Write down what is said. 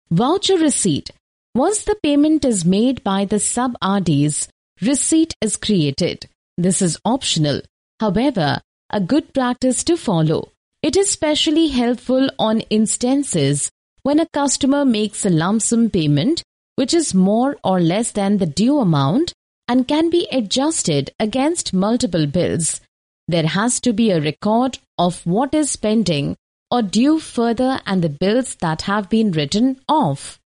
Voucher receipt. Once the payment is made by the sub-RDs, receipt is created. This is optional. However, a good practice to follow. It is especially helpful on instances when a customer makes a lump sum payment, which is more or less than the due amount and can be adjusted against multiple bills. There has to be a record of what is pending or due further and the bills that have been written off.